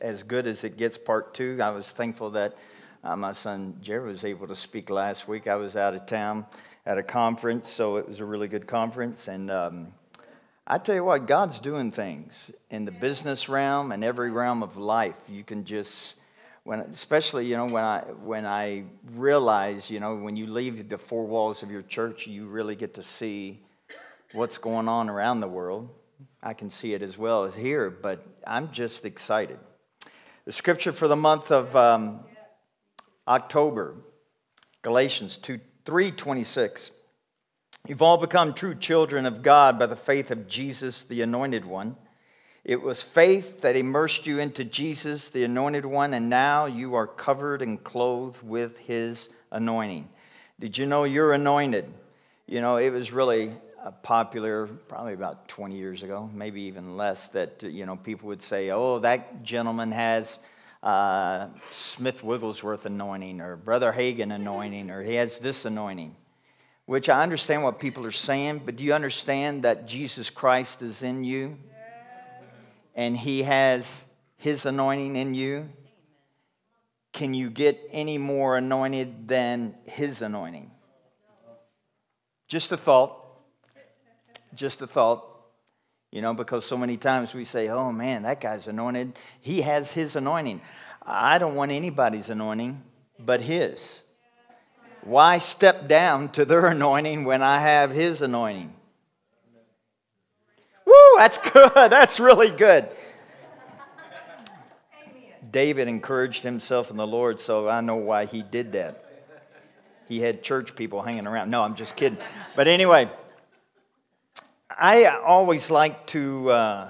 As Good as It Gets Part 2. I was thankful that my son Jerry was able to speak last week. I was out of town at a conference, so it was a really good conference. And I tell you what, God's doing things in the business realm and every realm of life. You can just, especially when I realize, when you leave the four walls of your church, you really get to see what's going on around the world. I can see it as well as here, but I'm just excited. The scripture for the month of October, Galatians 3:26. You've all become true children of God by the faith of Jesus, the Anointed One. It was faith that immersed you into Jesus, the Anointed One, and now you are covered and clothed with His anointing. Did you know you're anointed? It was really popular probably about 20 years ago, maybe even less, that people would say, oh, that gentleman has Smith Wigglesworth anointing, or Brother Hagin anointing, or he has this anointing, which I understand what people are saying, but do you understand that Jesus Christ is in you and He has His anointing in you? Can you get any more anointed than His anointing? Just a thought. Just a thought, because so many times we say, oh man, that guy's anointed. He has his anointing. I don't want anybody's anointing but His. Why step down to their anointing when I have His anointing? Woo, that's good. That's really good. David encouraged himself in the Lord, so I know why he did that. He had church people hanging around. No, I'm just kidding. But anyway, I always like to,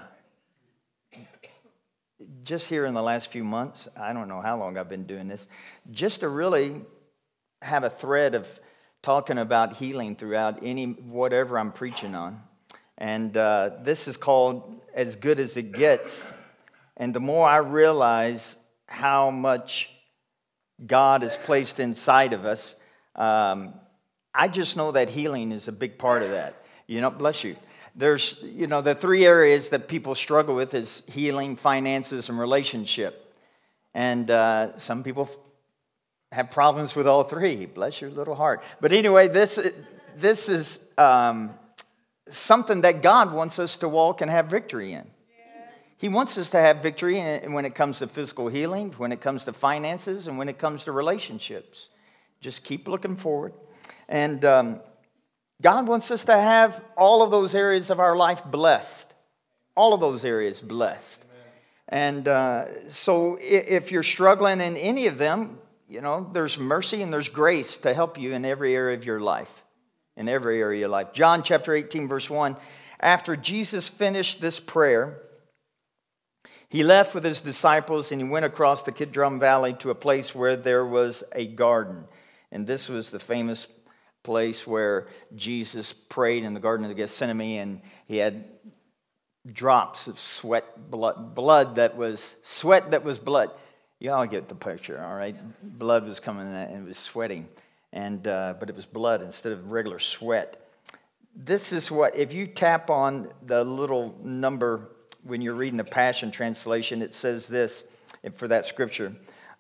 just here in the last few months, I don't know how long I've been doing this, just to really have a thread of talking about healing throughout whatever I'm preaching on. And this is called As Good as It Gets. And the more I realize how much God has placed inside of us, I just know that healing is a big part of that. Bless you. There's, the three areas that people struggle with is healing, finances, and relationship. And some people have problems with all three. Bless your little heart. But anyway, this is something that God wants us to walk and have victory in. He wants us to have victory when it comes to physical healing, when it comes to finances, and when it comes to relationships. Just keep looking forward. And God wants us to have all of those areas of our life blessed. All of those areas blessed. Amen. And so if you're struggling in any of them, there's mercy and there's grace to help you in every area of your life. In every area of your life. John chapter 18, verse 1. After Jesus finished this prayer, He left with His disciples and He went across the Kidron Valley to a place where there was a garden. And this was the famous place where Jesus prayed in the Garden of Gethsemane, and He had drops of blood that was sweat that was blood. You all get the picture, all right? Blood was coming and it was sweating, but it was blood instead of regular sweat. This is what, if you tap on the little number when you're reading the Passion Translation, it says this for that scripture.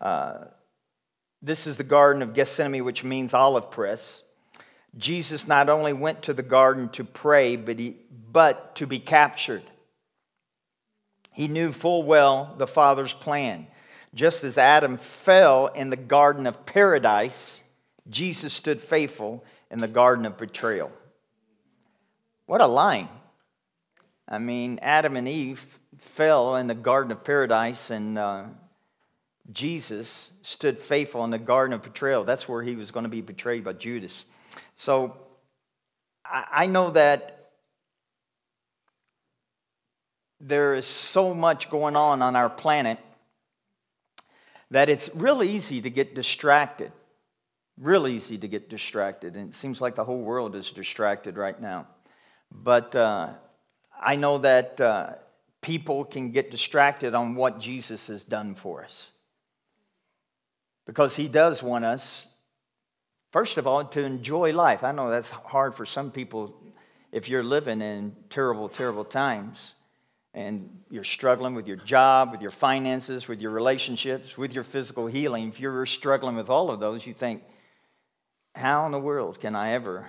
This is the Garden of Gethsemane, which means olive press. Jesus not only went to the garden to pray, but to be captured. He knew full well the Father's plan. Just as Adam fell in the garden of paradise, Jesus stood faithful in the garden of betrayal. What a line. I mean, Adam and Eve fell in the garden of paradise, and Jesus stood faithful in the garden of betrayal. That's where He was going to be betrayed by Judas. So I know that there is so much going on our planet that it's real easy to get distracted. Real easy to get distracted. And it seems like the whole world is distracted right now. But I know that people can get distracted on what Jesus has done for us. Because He does want us, first of all, to enjoy life. I know that's hard for some people if you're living in terrible, terrible times. and you're struggling with your job, with your finances, with your relationships, with your physical healing, if you're struggling with all of those, you think, how in the world can I ever,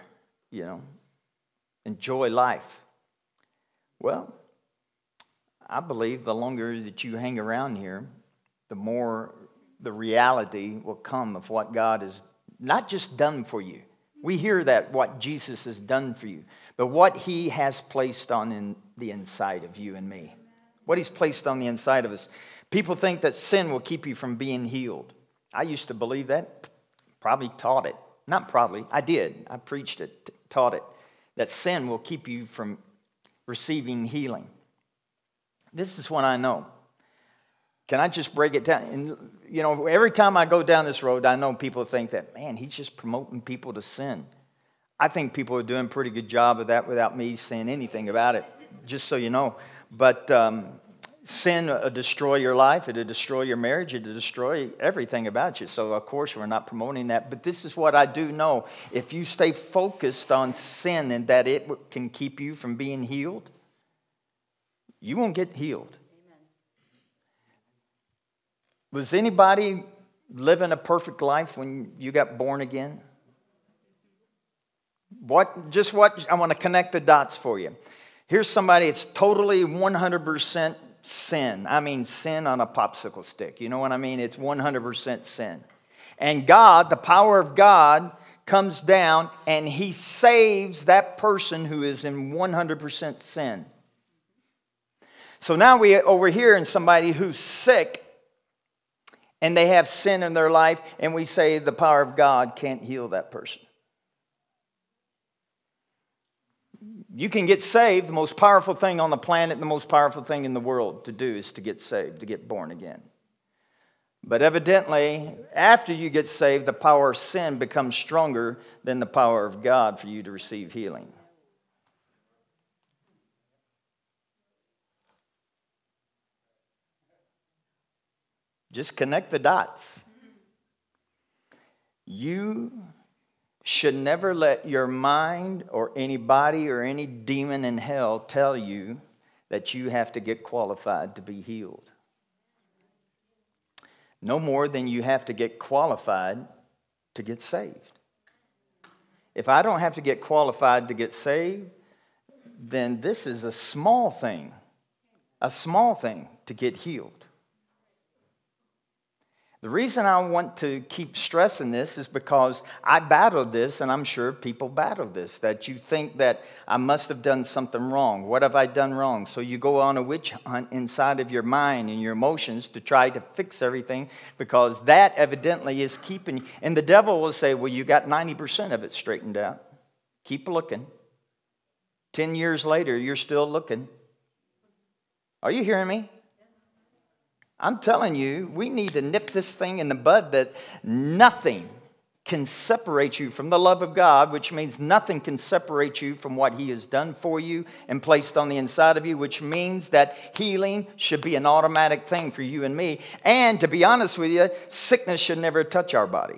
enjoy life? Well, I believe the longer that you hang around here, the more the reality will come of what God has not just done for you. We hear that, what Jesus has done for you, but what he has placed on in the inside of you and me. What he's placed on the inside of us. People think that sin will keep you from being healed. I used to believe that, probably taught it. Not probably, I did. I preached it, taught it, that sin will keep you from receiving healing. This is what I know. Can I just break it down? And, every time I go down this road, I know people think that, man, he's just promoting people to sin. I think people are doing a pretty good job of that without me saying anything about it, just so you know. But sin will destroy your life. It'll destroy your marriage. It'll destroy everything about you. So, of course, we're not promoting that. But this is what I do know. If you stay focused on sin and that it can keep you from being healed, you won't get healed. Was anybody living a perfect life when you got born again? I want to connect the dots for you. Here's somebody that's totally 100% sin. I mean, sin on a popsicle stick. You know what I mean? It's 100% sin. And God, the power of God, comes down and he saves that person who is in 100% sin. So now we over here in somebody who's sick, and they have sin in their life, and we say the power of God can't heal that person. You can get saved. The most powerful thing on the planet, the most powerful thing in the world to do is to get saved, to get born again. But evidently, after you get saved, the power of sin becomes stronger than the power of God for you to receive healing. Just connect the dots. You should never let your mind or anybody or any demon in hell tell you that you have to get qualified to be healed. No more than you have to get qualified to get saved. If I don't have to get qualified to get saved, then this is a small thing to get healed. The reason I want to keep stressing this is because I battled this, and I'm sure people battle this, that you think that I must have done something wrong. What have I done wrong? So you go on a witch hunt inside of your mind and your emotions to try to fix everything, because that evidently is keeping you. And the devil will say, well, you got 90% of it straightened out. Keep looking. 10 years later, you're still looking. Are you hearing me? I'm telling you, we need to nip this thing in the bud, that nothing can separate you from the love of God, which means nothing can separate you from what he has done for you and placed on the inside of you, which means that healing should be an automatic thing for you and me. And to be honest with you, sickness should never touch our body.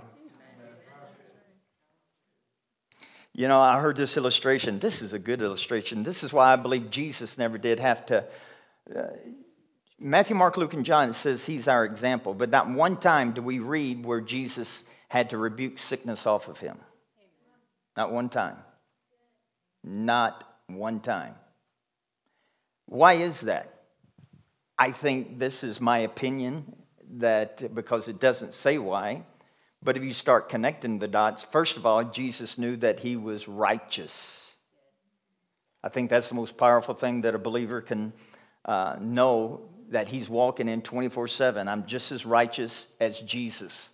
I heard this illustration. This is a good illustration. This is why I believe Jesus never did have to... Matthew, Mark, Luke, and John says he's our example, but not one time do we read where Jesus had to rebuke sickness off of him. Not one time. Not one time. Why is that? I think this is my opinion, that because it doesn't say why, but if you start connecting the dots, first of all, Jesus knew that he was righteous. I think that's the most powerful thing that a believer can know, that he's walking in 24/7. I'm just as righteous as Jesus.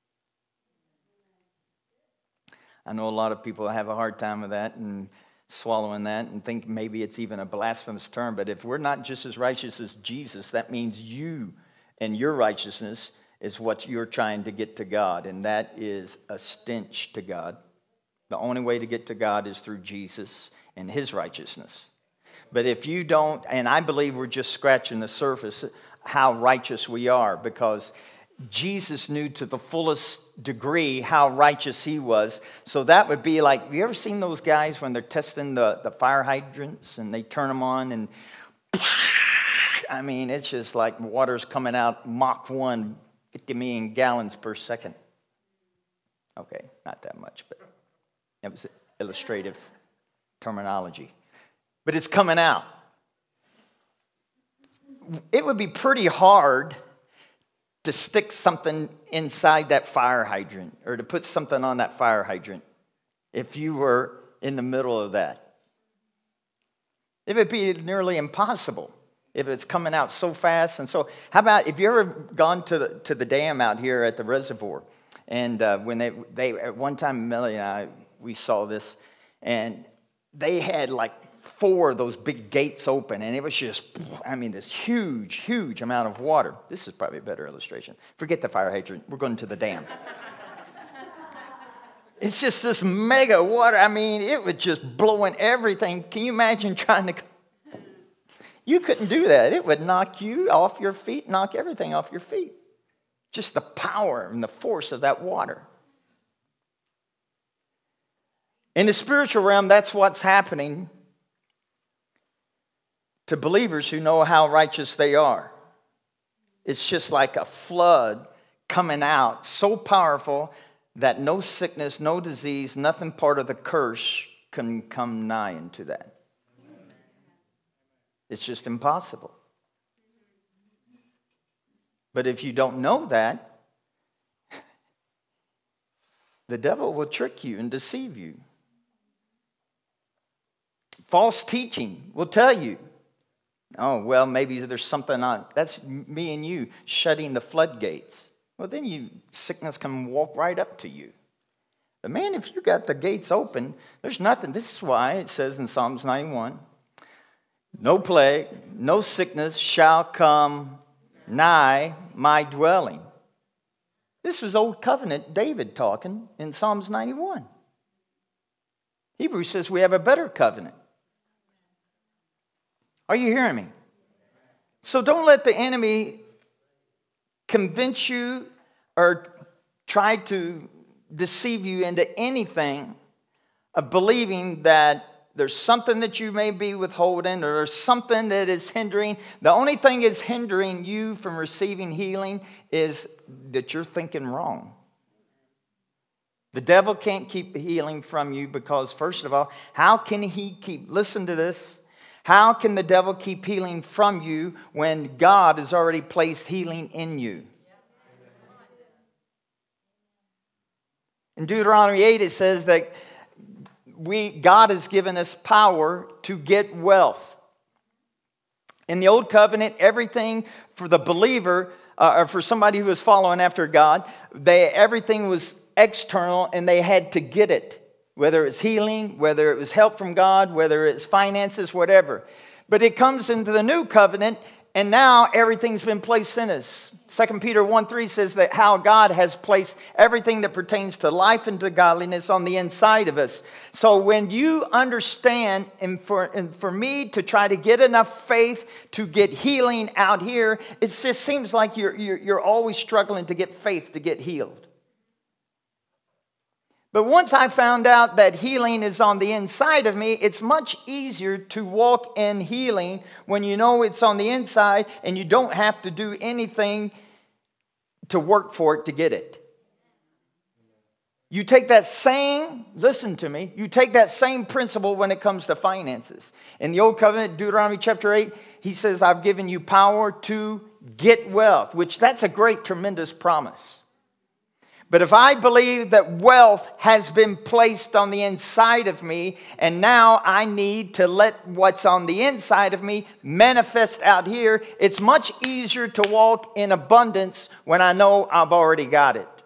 I know a lot of people have a hard time with that and swallowing that and think maybe it's even a blasphemous term. But if we're not just as righteous as Jesus, that means you and your righteousness is what you're trying to get to God. And that is a stench to God. The only way to get to God is through Jesus and his righteousness. But if you don't, and I believe we're just scratching the surface how righteous we are, because Jesus knew to the fullest degree how righteous he was. So that would be like, have you ever seen those guys when they're testing the fire hydrants and they turn them on and I mean, it's just like water's coming out Mach 1, 50 million gallons per second. Okay, not that much, but that was illustrative terminology. But it's coming out. It would be pretty hard to stick something inside that fire hydrant or to put something on that fire hydrant if you were in the middle of that. It would be nearly impossible if it's coming out so fast. And so, how about if you ever gone to the dam out here at the reservoir, and when they at one time, Melanie and I, we saw this, and they had like 4 of those big gates open, and it was just, I mean, this huge amount of water. This is probably a better illustration. Forget the fire hydrant. We're going to the dam. It's just this mega water. I mean, it was just blowing everything. Can you imagine trying to... You couldn't do that. It would knock you off your feet, knock everything off your feet. Just the power and the force of that water. In the spiritual realm, that's what's happening to believers who know how righteous they are. It's just like a flood coming out, so powerful that no sickness, no disease, nothing part of the curse can come nigh into that. It's just impossible. But if you don't know that, the devil will trick you and deceive you. False teaching will tell you, oh, well, maybe there's something on. That's me and you shutting the floodgates. Well, then sickness can walk right up to you. But man, if you got the gates open, there's nothing. This is why it says in Psalms 91, no plague, no sickness shall come nigh my dwelling. This was Old Covenant David talking in Psalms 91. Hebrews says we have a better covenant. Are you hearing me? So don't let the enemy convince you or try to deceive you into anything of believing that there's something that you may be withholding or there's something that is hindering. The only thing that's hindering you from receiving healing is that you're thinking wrong. The devil can't keep healing from you because, first of all, how can he keep, listen to this, how can the devil keep healing from you when God has already placed healing in you? In Deuteronomy 8, it says that God has given us power to get wealth. In the Old Covenant, everything for the believer, or for somebody who was following after God, everything was external and they had to get it. Whether it's healing, whether it was help from God, whether it's finances, whatever. But it comes into the new covenant, and now everything's been placed in us. 2 Peter 1:3 says that how God has placed everything that pertains to life and to godliness on the inside of us. So when you understand, and for me to try to get enough faith to get healing out here, it just seems like you're always struggling to get faith to get healed. But once I found out that healing is on the inside of me, it's much easier to walk in healing when you know it's on the inside and you don't have to do anything to work for it to get it. You take that same, listen to me, you take that same principle when it comes to finances. In the Old Covenant, Deuteronomy chapter 8, he says, I've given you power to get wealth, which that's a great, tremendous promise. But if I believe that wealth has been placed on the inside of me, and now I need to let what's on the inside of me manifest out here, it's much easier to walk in abundance when I know I've already got it.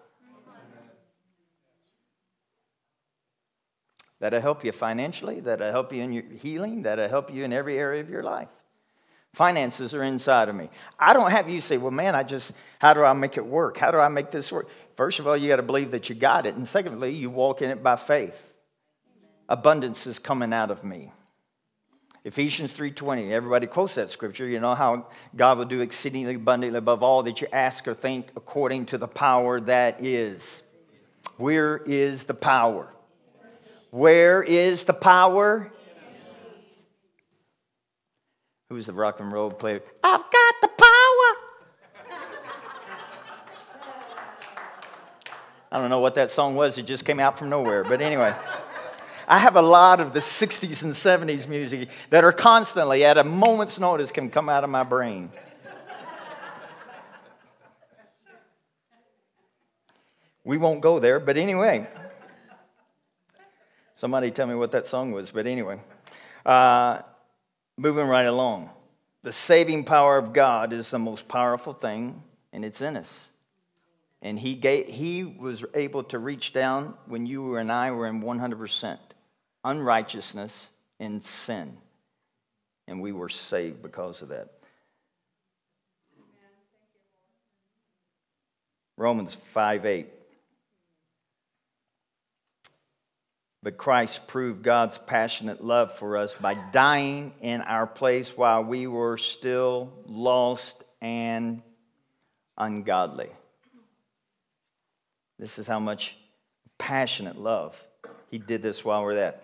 That'll help you financially, that'll help you in your healing, that'll help you in every area of your life. Finances are inside of me. I don't have you say, well, man, how do I make it work? How do I make this work? First of all, you got to believe that you got it. And secondly, you walk in it by faith. Abundance is coming out of me. Ephesians 3:20, everybody quotes that scripture. You know how God will do exceedingly abundantly above all that you ask or think according to the power that is. Where is the power? Where is the power? Who was the rock and roll player? I've got the power. I don't know what that song was. It just came out from nowhere. But anyway, I have a lot of the 60s and 70s music that are constantly, at a moment's notice, can come out of my brain. We won't go there, but anyway. Somebody tell me what that song was, but anyway. Moving right along. The saving power of God is the most powerful thing, and it's in us. And he was able to reach down when you and I were in 100% unrighteousness and sin. And we were saved because of that. Romans 5:8. But Christ proved God's passionate love for us by dying in our place while we were still lost and ungodly. This is how much passionate love. He did this while we're there.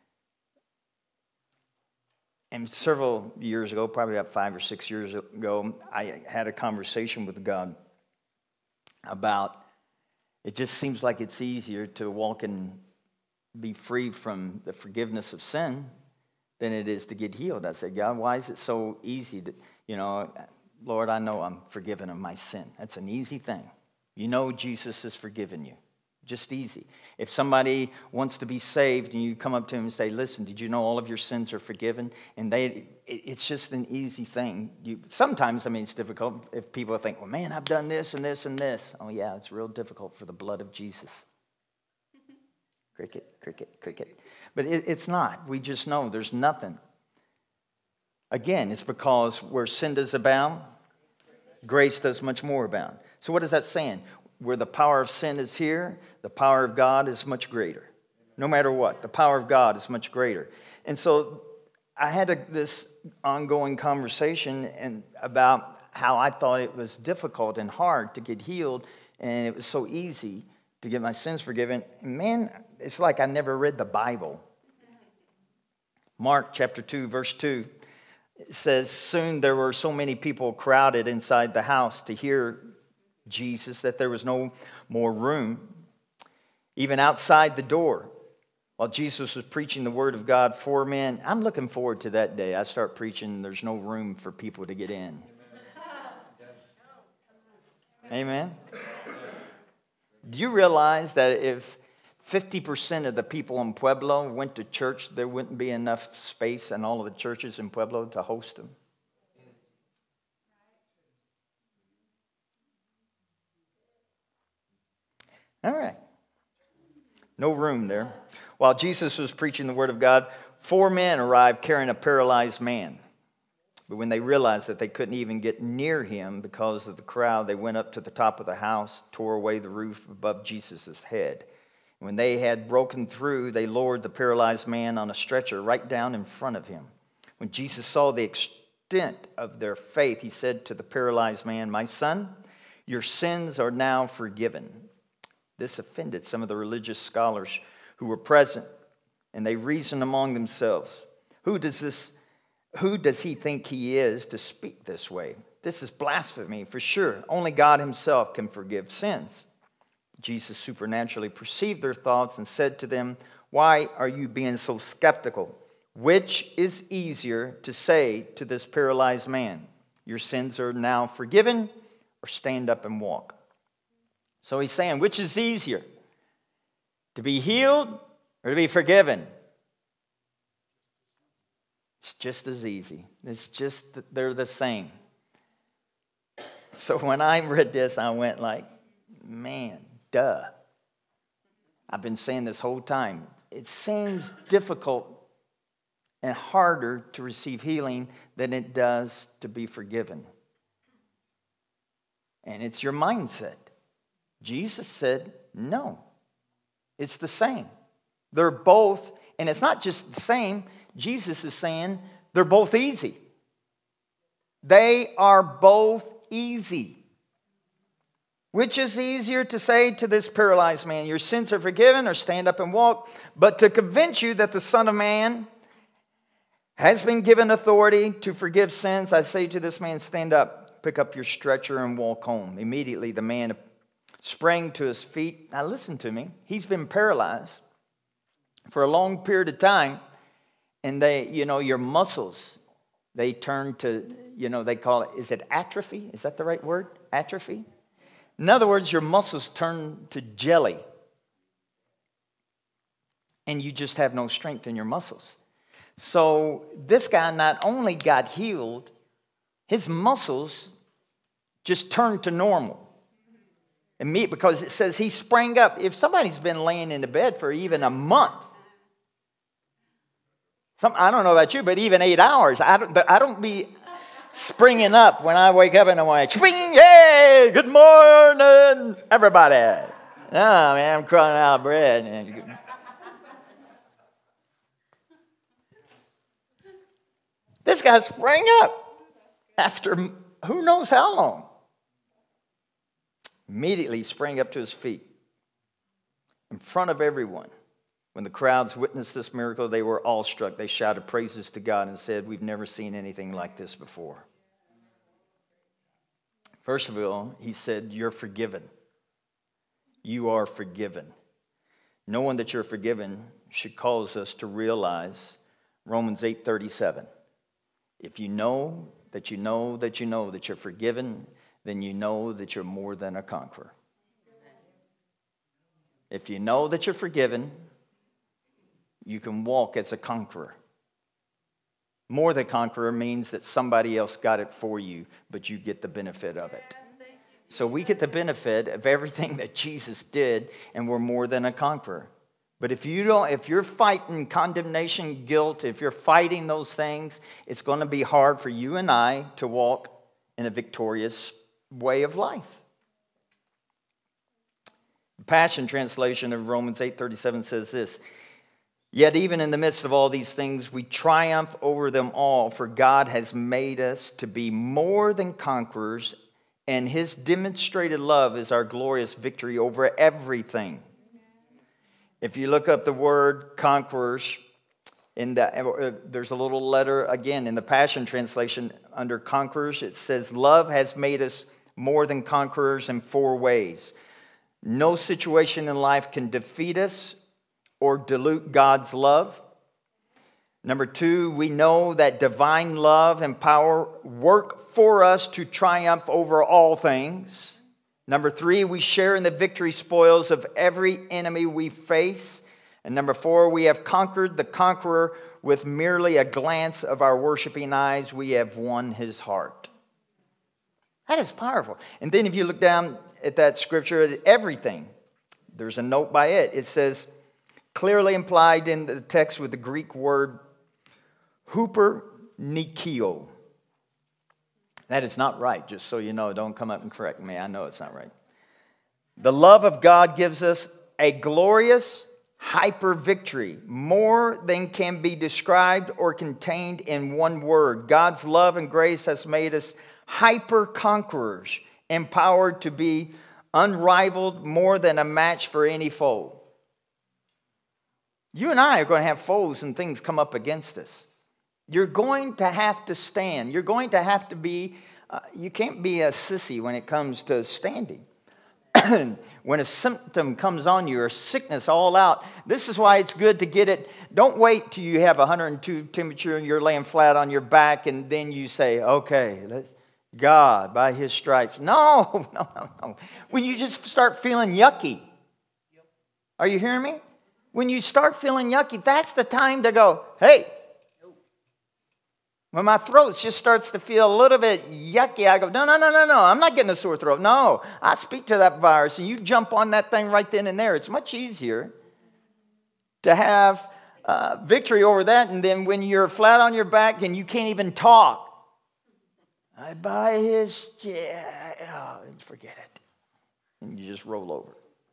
And several years ago, probably about 5 or 6 years ago, I had a conversation with God about, it just seems like it's easier to walk and be free from the forgiveness of sin than it is to get healed. I said, God, why is it so easy to, Lord, I know I'm forgiven of my sin. That's an easy thing. You know Jesus has forgiven you. Just easy. If somebody wants to be saved and you come up to him and say, listen, did you know all of your sins are forgiven? And it's just an easy thing. Sometimes, it's difficult if people think, well, man, I've done this and this and this. Oh, yeah, it's real difficult for the blood of Jesus. Cricket, cricket, cricket. But it's not. We just know there's nothing. Again, it's because where sin does abound, grace does much more abound. So what is that saying? Where the power of sin is here, the power of God is much greater. No matter what, the power of God is much greater. And so I had this ongoing conversation about how I thought it was difficult and hard to get healed, and it was so easy to get my sins forgiven. And man, it's like I never read the Bible. Mark chapter 2, verse 2, it says, soon there were so many people crowded inside the house to hear Jesus that there was no more room, even outside the door. While Jesus was preaching the word of God, 4 men, I'm looking forward to that day. I start preaching, there's no room for people to get in. Amen. Do you realize that if 50% of the people in Pueblo went to church, there wouldn't be enough space in all of the churches in Pueblo to host them? All right. No room there. While Jesus was preaching the word of God, 4 men arrived carrying a paralyzed man. But when they realized that they couldn't even get near him because of the crowd, they went up to the top of the house, tore away the roof above Jesus' head. When they had broken through, they lowered the paralyzed man on a stretcher right down in front of him. When Jesus saw the extent of their faith, he said to the paralyzed man, my son, your sins are now forgiven. This offended some of the religious scholars who were present, and they reasoned among themselves, Who does he think he is to speak this way? This is blasphemy for sure. Only God himself can forgive sins. Jesus supernaturally perceived their thoughts and said to them, why are you being so skeptical? Which is easier to say to this paralyzed man, your sins are now forgiven, or stand up and walk? So he's saying, which is easier? To be healed or to be forgiven? It's just as easy. It's just, they're the same. So when I read this, I went like, man, duh. I've been saying this whole time. It seems difficult and harder to receive healing than it does to be forgiven. And it's your mindset. Jesus said, no. It's the same. They're both, and it's not just the same. Jesus is saying they're both easy. They are both easy. Which is easier to say to this paralyzed man, your sins are forgiven, or stand up and walk? But to convince you that the Son of Man has been given authority to forgive sins. I say to this man, stand up, pick up your stretcher, and walk home. Immediately the man sprang to his feet. Now listen to me. He's been paralyzed for a long period of time. And your muscles, they turn to, they call it, is it atrophy? Is that the right word? Atrophy? In other words, your muscles turn to jelly. And you just have no strength in your muscles. So this guy not only got healed, his muscles just turned to normal. Because it says he sprang up. If somebody's been laying in the bed for even a month, I don't know about you, but even 8 hours, I don't be springing up when I wake up and I'm like, swing, yay, good morning, everybody. Oh, man, I'm crying out of bread. This guy sprang up after who knows how long. Immediately sprang up to his feet in front of everyone. When the crowds witnessed this miracle, they were awestruck. They shouted praises to God and said, we've never seen anything like this before. First of all, he said, you're forgiven. You are forgiven. Knowing that you're forgiven should cause us to realize Romans 8:37. If you know that you know that you know that you're forgiven, then you know that you're more than a conqueror. If you know that you're forgiven, you can walk as a conqueror. More than conqueror means that somebody else got it for you, but you get the benefit of it. So we get the benefit of everything that Jesus did, and we're more than a conqueror. But if you're fighting condemnation, guilt, if you're fighting those things, it's going to be hard for you and I to walk in a victorious way of life. The Passion Translation of Romans 8:37 says this, yet even in the midst of all these things, we triumph over them all, for God has made us to be more than conquerors, and his demonstrated love is our glorious victory over everything. If you look up the word conquerors, there's a little letter again in the Passion Translation under conquerors. It says, love has made us more than conquerors in 4 ways. No situation in life can defeat us or dilute God's love. Number 2, we know that divine love and power work for us to triumph over all things. Number 3, we share in the victory spoils of every enemy we face. And number 4, we have conquered the conqueror with merely a glance of our worshiping eyes. We have won his heart. That is powerful. And then if you look down at that scripture, at everything, there's a note by it. It says, clearly implied in the text with the Greek word hupernikio. That is not right, just so you know. Don't come up and correct me. I know it's not right. The love of God gives us a glorious hyper victory, more than can be described or contained in one word. God's love and grace has made us hyper conquerors, empowered to be unrivaled, more than a match for any foe. You and I are going to have foes and things come up against us. You're going to have to stand. You're going to have to be, you can't be a sissy when it comes to standing. When a symptom comes on you or sickness all out, this is why it's good to get it. Don't wait till you have 102 temperature and you're laying flat on your back and then you say, okay, God, by his stripes. No. When you just start feeling yucky. Are you hearing me? When you start feeling yucky, that's the time to go, hey. When my throat just starts to feel a little bit yucky, I go, no, I'm not getting a sore throat. No, I speak to that virus, and you jump on that thing right then and there. It's much easier to have victory over that, and then when you're flat on your back and you can't even talk, forget it. And you just roll over.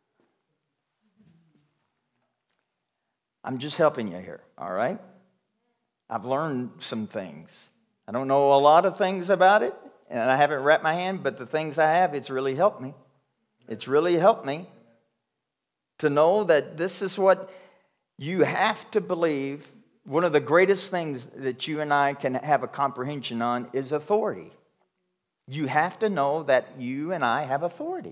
I'm just helping you here, all right? I've learned some things. I don't know a lot of things about it, and I haven't wrapped my hand, but the things I have, it's really helped me. It's really helped me to know that this is what you have to believe one of the greatest things that you and I can have a comprehension on is authority. You have to know that you and I have authority.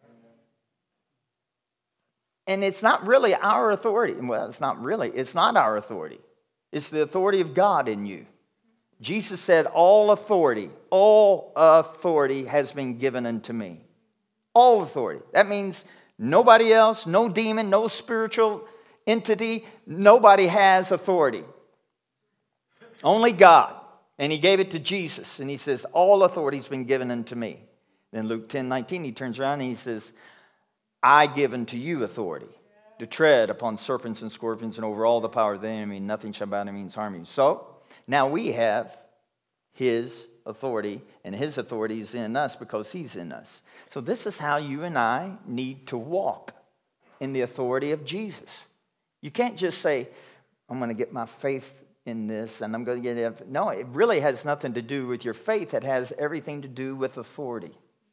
And it's not really our authority. Well, it's not really. It's not our authority. It's the authority of God in you. Jesus said, all authority has been given unto me. All authority. That means nobody else, no demon, no spiritual entity, nobody has authority. Only God. And he gave it to Jesus. And he says, all authority has been given unto me. Then Luke 10:19, he turns around and he says, I give unto you authority to tread upon serpents and scorpions and over all the power of the enemy. Nothing shall by any means harm you. So, now we have his authority, and his authority is in us because he's in us. So this is how you and I need to walk in the authority of Jesus. You can't just say, I'm going to get my faith in this, and I'm going to get it. No, it really has nothing to do with your faith. It has everything to do with authority.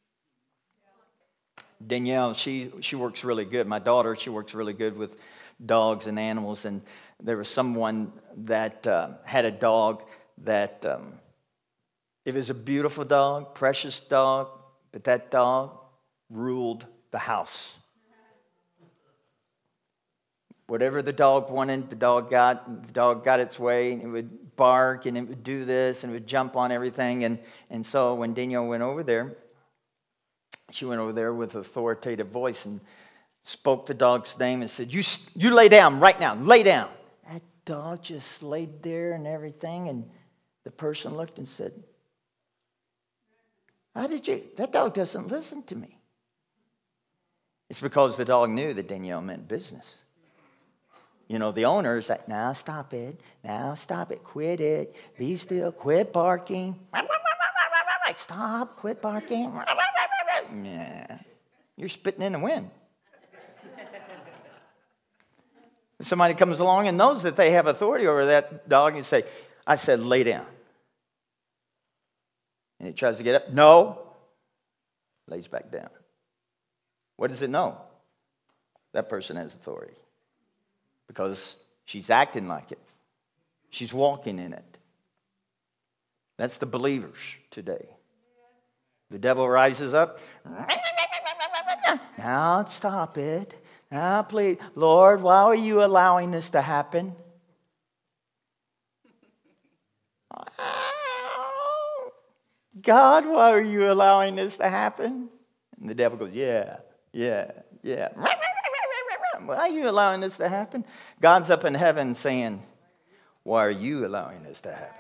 Danielle, she works really good. My daughter, she works really good with dogs and animals. And there was someone that had a dog that, it was a beautiful dog, precious dog, but that dog ruled the house. Whatever the dog wanted, the dog got its way, and it would bark, and it would do this, and it would jump on everything. And so when Danielle went over there, she went over there with authoritative voice and spoke the dog's name and said, you lay down right now, lay down. That dog just laid there and everything, and the person looked and said, that dog doesn't listen to me. It's because the dog knew that Danielle meant business. You know, the owner is like, now stop it, quit it, be still, quit barking. Stop, quit barking. Yeah, you're spitting in the wind. Somebody comes along and knows that they have authority over that dog, and you say, I said, lay down. And it tries to get up. No. Lays back down. What does it know? That person has authority. Because she's acting like it. She's walking in it. That's the believers today. The devil rises up. Now stop it. Now please. Lord, why are you allowing this to happen? God, why are you allowing this to happen? And the devil goes, yeah. Why are you allowing this to happen? God's up in heaven saying, why are you allowing this to happen?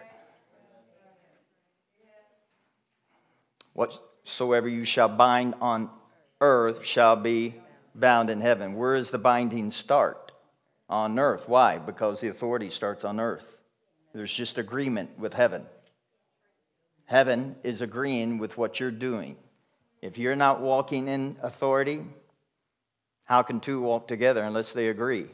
Whatsoever you shall bind on earth shall be bound in heaven. Where does the binding start? On earth. Why? Because the authority starts on earth. There's just agreement with heaven. Heaven is agreeing with what you're doing. If you're not walking in authority, how can two walk together unless they agree?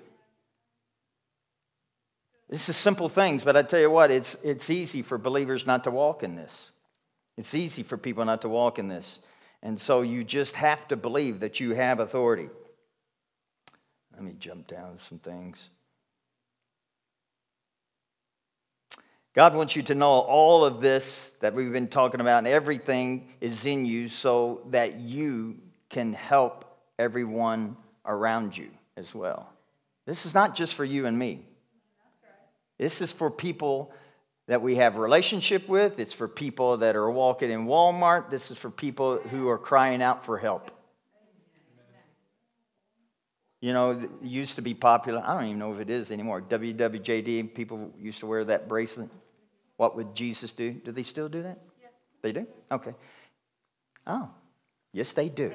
This is simple things, but I tell you what, it's easy for believers not to walk in this. It's easy for people not to walk in this. And so you just have to believe that you have authority. Let me jump down to some things. God wants you to know all of this that we've been talking about, and everything is in you so that you can help everyone around you as well. This is not just for you and me. This is for people that we have a relationship with. It's for people that are walking in Walmart. This is for people who are crying out for help. You know, it used to be popular. I don't even know if it is anymore. WWJD, people used to wear that bracelet. What would Jesus do? Do they still do that? Yeah. They do? Okay. Oh, yes, they do.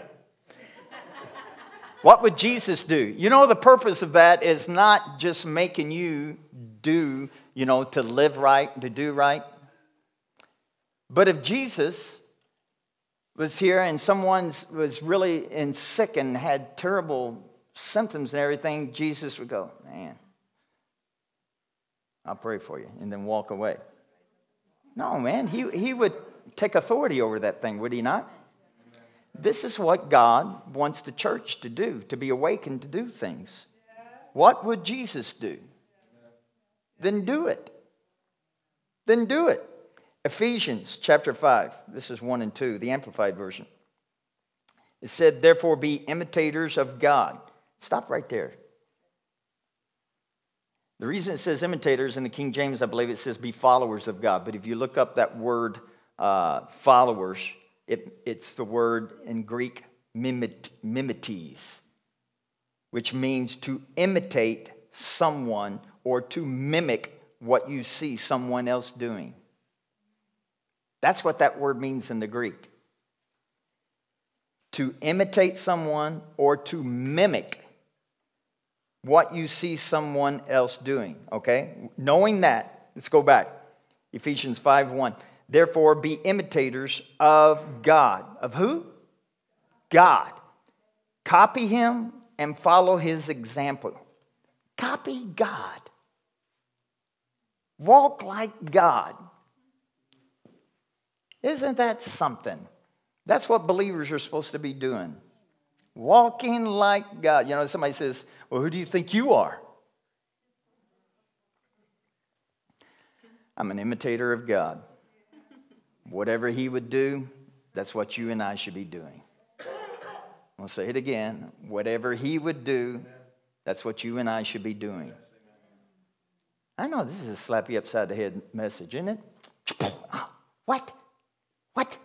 What would Jesus do? You know, the purpose of that is not just making you do, to live right, to do right. But if Jesus was here and someone was really sick and had terrible symptoms and everything, Jesus would go, man, I'll pray for you, and then walk away. No, man, he would take authority over that thing, would he not? This is what God wants the church to do, to be awakened to do things. What would Jesus do? then do it. Then do it. Ephesians chapter 5. This is 1 and 2, the Amplified Version. It said, therefore be imitators of God. Stop right there. The reason it says imitators in the King James, I believe it says be followers of God. But if you look up that word followers, it's the word in Greek mimetes, which means to imitate someone or to mimic what you see someone else doing. That's what that word means in the Greek. To imitate someone or to mimic what you see someone else doing, okay? Knowing that, let's go back. Ephesians 5:1. Therefore, be imitators of God. Of who? God. Copy him and follow his example. Copy God. Walk like God. Isn't that something? That's what believers are supposed to be doing. Walking like God. You know, somebody says, well, who do you think you are? I'm an imitator of God. Whatever he would do, that's what you and I should be doing. I'll say it again. Whatever he would do, that's what you and I should be doing. I know this is a slap you upside the head message, isn't it? What? What?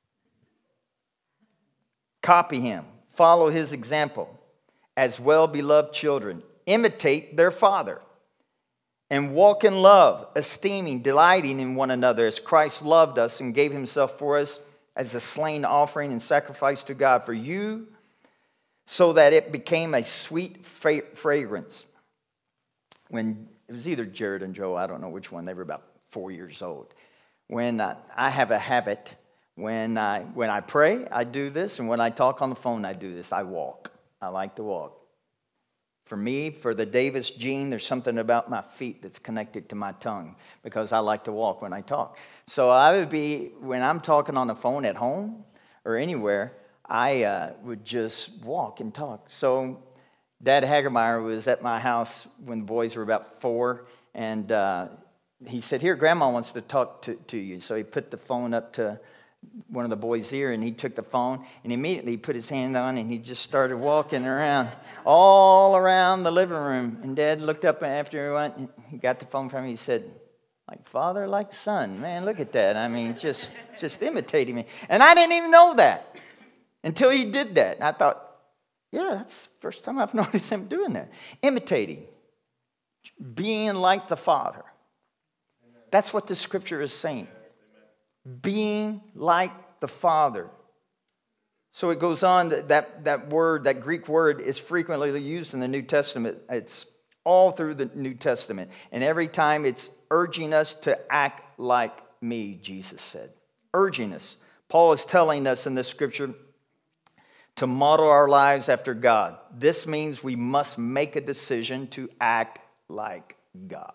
Copy him. Follow his example. As well-beloved children, imitate their father. And walk in love, esteeming, delighting in one another as Christ loved us and gave himself for us as a slain offering and sacrifice to God for you, so that it became a sweet fragrance. When it was either Jared and Joe, I don't know which one, they were about 4 years old. When I have a habit, when I pray, I do this, and when I talk on the phone, I do this. I walk. I like to walk. For me, for the Davis gene, there's something about my feet that's connected to my tongue because I like to walk when I talk. So I would be, when I'm talking on the phone at home or anywhere, I would just walk and talk. So Dad Hagermeyer was at my house when the boys were about 4, and he said, here, Grandma wants to talk to you. So he put the phone up to one of the boys' ear, and he took the phone, and immediately he put his hand on, and he just started walking around, all around the living room. And Dad looked up after he went, and he got the phone from me. He said, like father, like son. Man, look at that. I mean, just imitating me. And I didn't even know that until he did that. And I thought, yeah, that's the first time I've noticed him doing that. Imitating. Being like the Father. That's what the scripture is saying. Being like the Father. So it goes on, that word, that Greek word is frequently used in the New Testament. It's all through the New Testament. And every time it's urging us to act like me, Jesus said. Urging us. Paul is telling us in this scripture to model our lives after God. This means we must make a decision to act like God.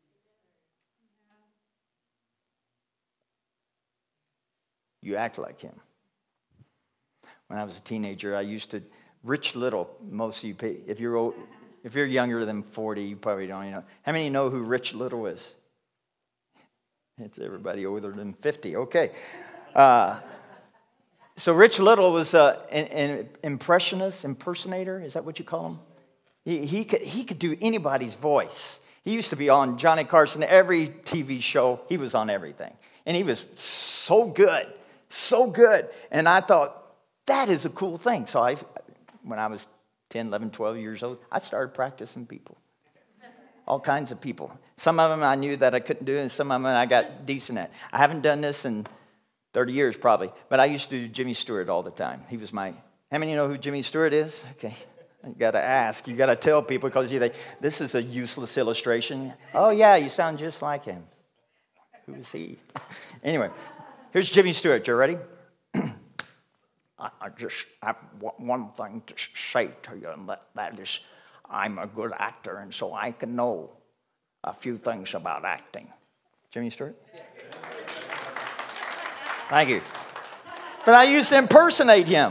You act like him. When I was a teenager, I used to, Rich Little, most of you, if you're younger than 40, you probably don't even know. How many know who Rich Little is? It's everybody older than 50. Okay. So Rich Little was an impersonator. Is that what you call him? He could do anybody's voice. He used to be on Johnny Carson, every TV show. He was on everything. And he was so good. So good. And I thought, that is a cool thing. So when I was 10, 11, 12 years old, I started practicing people. All kinds of people. Some of them I knew that I couldn't do, and some of them I got decent at. I haven't done this in 30 years probably, but I used to do Jimmy Stewart all the time. He was how many know who Jimmy Stewart is? Okay. You got to ask. You got to tell people because you think, this is a useless illustration. Oh, yeah, you sound just like him. Who is he? Anyway. Here's Jimmy Stewart. You ready? I just have one thing to say to you, and that is I'm a good actor, and so I can know a few things about acting. Jimmy Stewart? Thank you. But I used to impersonate him.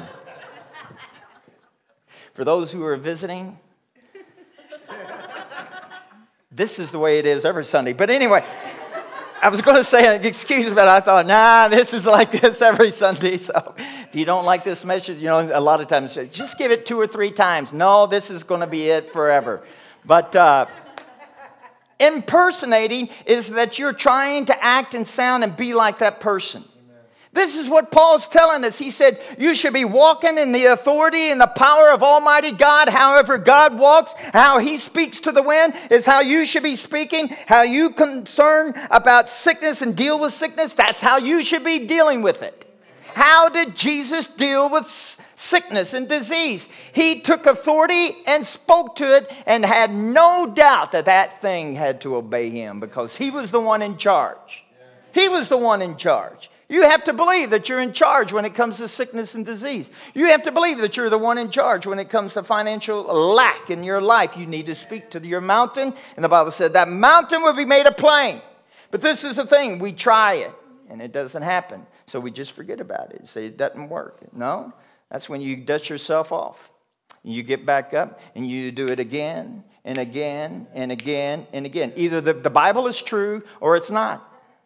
For those who are visiting, This is the way it is every Sunday. But anyway, I was going to say an excuse, but I thought, nah, this is like this every Sunday. So if you don't like this message, a lot of times, just give it 2 or 3 times. No, this is going to be it forever. But impersonating is that you're trying to act and sound and be like that person. This is what Paul's telling us. He said, you should be walking in the authority and the power of Almighty God. However God walks, how He speaks to the wind is how you should be speaking. How you concern about sickness and deal with sickness, that's how you should be dealing with it. How did Jesus deal with sickness and disease? He took authority and spoke to it and had no doubt that that thing had to obey Him because He was the one in charge. He was the one in charge. You have to believe that you're in charge when it comes to sickness and disease. You have to believe that you're the one in charge when it comes to financial lack in your life. You need to speak to your mountain. And the Bible said that mountain will be made a plain. But this is the thing. We try it and it doesn't happen. So we just forget about it. Say it doesn't work. No, that's when you dust yourself off. You get back up and you do it again and again and again and again. Either the Bible is true or it's not.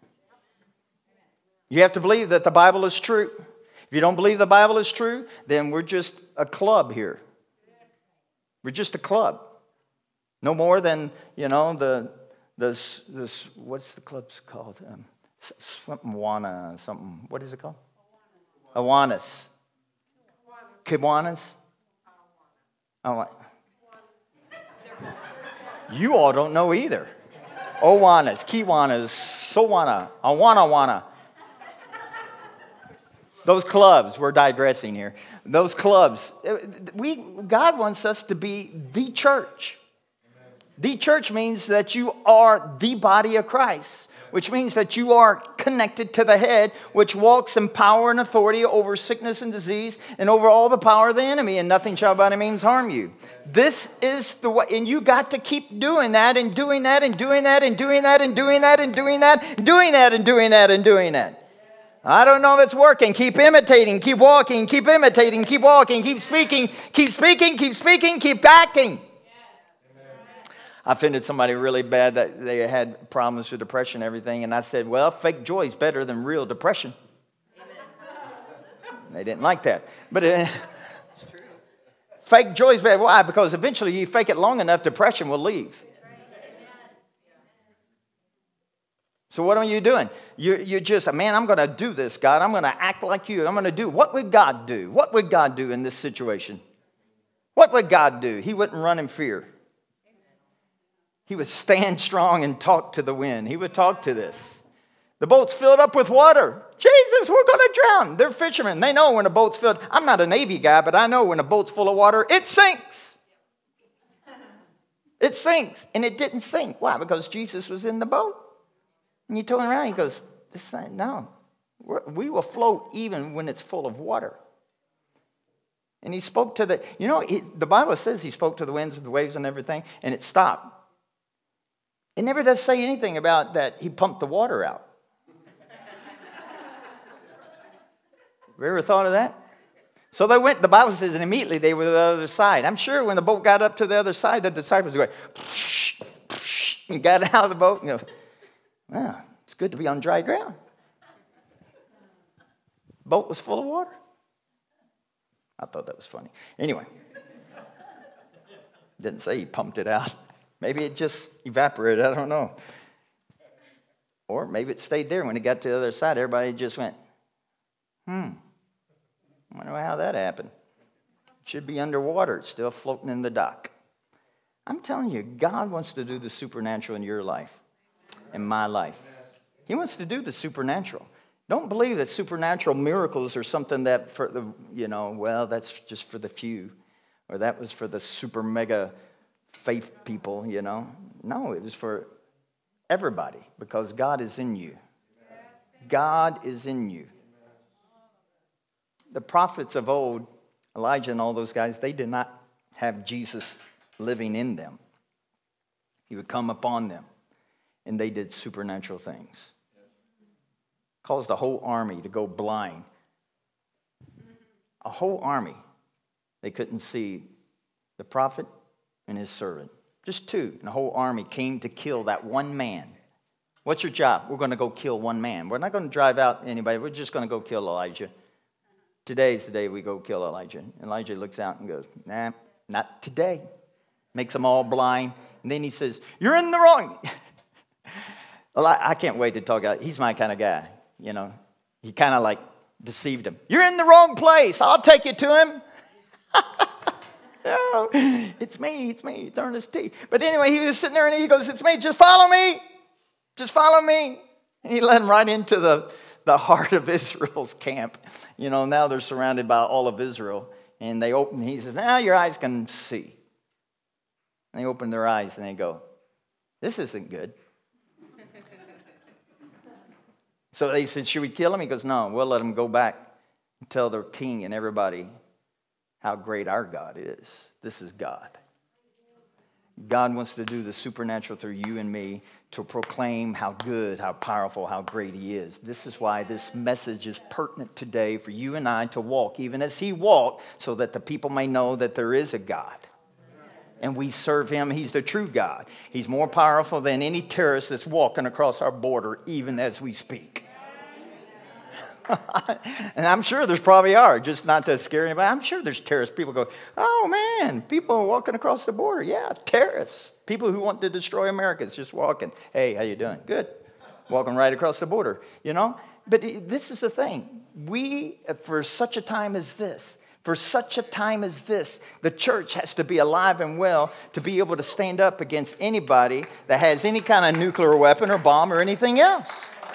You have to believe that the Bible is true. If you don't believe the Bible is true, then we're just a club here. We're just a club. No more than, this what's the club's called? Something Wana, something. What is it called? Awanas. Kiwanis? Oh, you all don't know either. Owanas, Kiwanas, Sowana, Awana. Those clubs, we're digressing here. Those clubs, God wants us to be the church. The church means that you are the body of Christ, which means that you are connected to the head, which walks in power and authority over sickness and disease and over all the power of the enemy, and nothing shall by any means harm you. This is the way, and you got to keep doing that and doing that and doing that and doing that and doing that and doing that and doing that and doing that and doing that. I don't know if it's working. Keep imitating, keep walking, keep imitating, keep walking, keep speaking, keep acting. I offended somebody really bad that they had problems with depression and everything. And I said, well, fake joy is better than real depression. They didn't like that. But it's true. Fake joy is better. Why? Because eventually you fake it long enough, depression will leave. So what are you doing? You're just, man, I'm going to do this, God. I'm going to act like you. I'm going to do. What would God do? What would God do in this situation? What would God do? He wouldn't run in fear. He would stand strong and talk to the wind. He would talk to this. The boat's filled up with water. Jesus, we're going to drown. They're fishermen. They know when a boat's filled. I'm not a Navy guy, but I know when a boat's full of water, it sinks. It sinks. And it didn't sink. Why? Because Jesus was in the boat. And you turn around, he goes, this thing, no. We will float even when it's full of water. And he spoke to the, the Bible says he spoke to the winds and the waves and everything, and it stopped. It never does say anything about that he pumped the water out. Have you ever thought of that? So they went, the Bible says, and immediately they were to the other side. I'm sure when the boat got up to the other side, the disciples were going, and got out of the boat and go, wow, it's good to be on dry ground. Boat was full of water. I thought that was funny. Anyway, didn't say he pumped it out. Maybe it just evaporated. I don't know. Or maybe it stayed there. When it got to the other side, everybody just went, I wonder how that happened. It should be underwater. It's still floating in the dock. I'm telling you, God wants to do the supernatural in your life. In my life. He wants to do the supernatural. Don't believe that supernatural miracles are something that for the, well, that's just for the few. Or that was for the super mega faith people, No, it was for everybody because God is in you. God is in you. The prophets of old, Elijah and all those guys, they did not have Jesus living in them. He would come upon them. And they did supernatural things. Caused a whole army to go blind. A whole army. They couldn't see the prophet and his servant. Just 2. And the whole army came to kill that one man. What's your job? We're going to go kill one man. We're not going to drive out anybody. We're just going to go kill Elijah. Today's the day we go kill Elijah. Elijah looks out and goes, nah, not today. Makes them all blind. And then he says, you're in the wrong. Well, I can't wait to talk about. He's my kind of guy, you know. He kind of like deceived him. You're in the wrong place. I'll take you to him. No, it's me. It's Ernest T. But anyway, he was sitting there and he goes, it's me. Just follow me. Just follow me. And he led him right into the heart of Israel's camp. You know, now they're surrounded by all of Israel. And they open, he says, now your eyes can see. And they open their eyes and they go, this isn't good. So they said, should we kill him? He goes, no, we'll let him go back and tell their king and everybody how great our God is. This is God. God wants to do the supernatural through you and me to proclaim how good, how powerful, how great He is. This is why this message is pertinent today for you and I to walk, even as He walked, so that the people may know that there is a God. And we serve Him. He's the true God. He's more powerful than any terrorist that's walking across our border, even as we speak. And I'm sure there's probably are, just not to scare anybody. I'm sure there's terrorists. People go, oh man, people are walking across the border. Yeah, terrorists. People who want to destroy America is just walking. Hey, how you doing? Good. Walking right across the border, you know. But this is the thing. We, for such a time as this, the church has to be alive and well to be able to stand up against anybody that has any kind of nuclear weapon or bomb or anything else.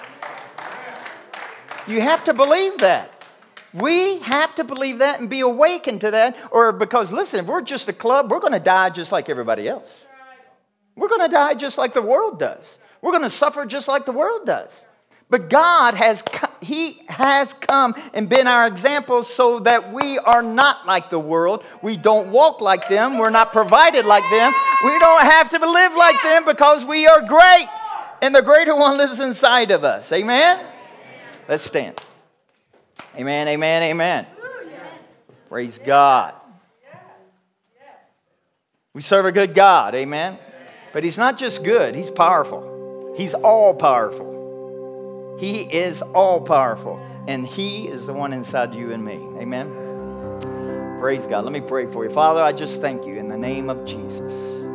You have to believe that. We have to believe that and be awakened to that. Or because, listen, if we're just a club, we're going to die just like everybody else. We're going to die just like the world does. We're going to suffer just like the world does. But God He has come and been our example so that we are not like the world. We don't walk like them. We're not provided like them. We don't have to live like them because we are great. And the greater one lives inside of us. Amen? Let's stand. Amen, amen, amen. Praise God. We serve a good God. Amen? But He's not just good. He's powerful. He's all powerful. He is all powerful. And He is the one inside you and me. Amen? Praise God. Let me pray for you. Father, I just thank you in the name of Jesus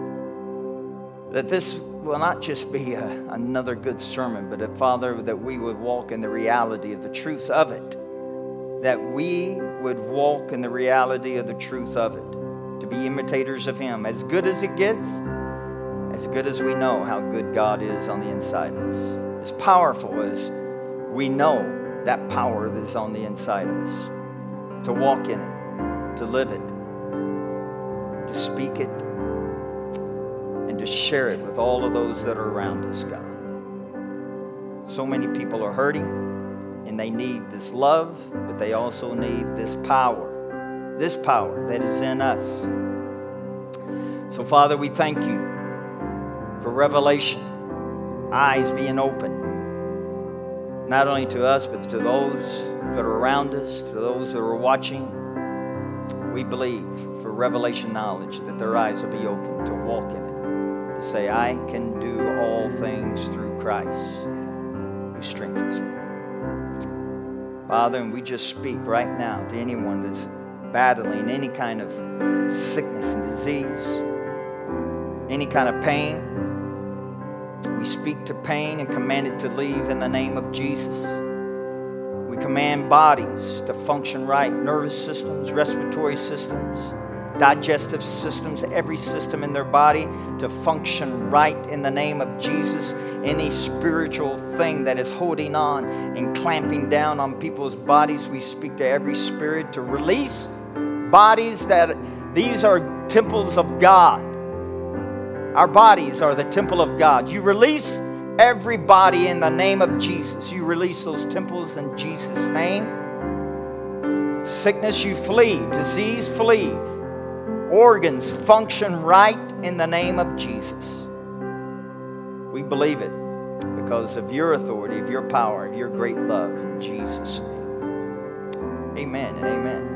that this will not just be another good sermon, but that, Father, that we would walk in the reality of the truth of it. That we would walk in the reality of the truth of it. To be imitators of Him. As good as it gets, as good as we know how good God is on the inside of us. As powerful as we know that power that is on the inside of us. To walk in it. To live it. To speak it. And to share it with all of those that are around us, God. So many people are hurting, and they need this love, but they also need this power that is in us. So, Father, we thank you for revelation, eyes being open, not only to us, but to those that are around us, to those that are watching. We believe for revelation knowledge that their eyes will be open to walk in it. Say, I can do all things through Christ who strengthens me. Father, and we just speak right now to anyone that's battling any kind of sickness and disease, any kind of pain. We speak to pain and command it to leave in the name of Jesus. We command bodies to function right, nervous systems, respiratory systems, digestive systems, every system in their body to function right in the name of Jesus. Any spiritual thing that is holding on and clamping down on people's bodies, we speak to every spirit to release bodies that these are temples of God. Our bodies are the temple of God. You release every body in the name of Jesus. You release those temples in Jesus' name. Sickness, you flee. Disease, flee. Organs function right in the name of Jesus. We believe it because of your authority, of your power, of your great love in Jesus' name. Amen and amen.